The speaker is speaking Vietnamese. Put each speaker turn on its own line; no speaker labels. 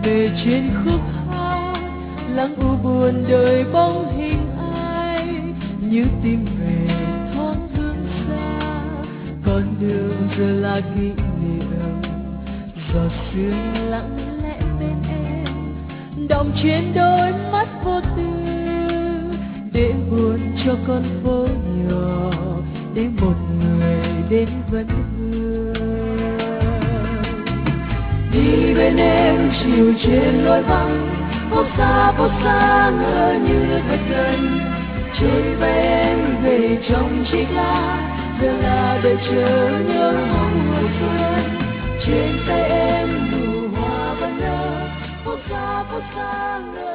về trên khúc hát, lắng u buồn đời bóng hình ai, như tìm về thoáng hương xa. Con đường giờ là kỷ niệm, giọt sương lặng lẽ bên em, đọng trên đôi mắt vô tư, để buồn cho con phố nhỏ, để một người đến vẫn vương. Đi bên em chiều trên lối vắng, phố xa ngỡ như thật gần. Trên vai em về trong chiếc lá, giờ là đợi chờ nhớ mong mùa xuân. Trên tay em nụ hoa vẫn nở, phố xa ngỡ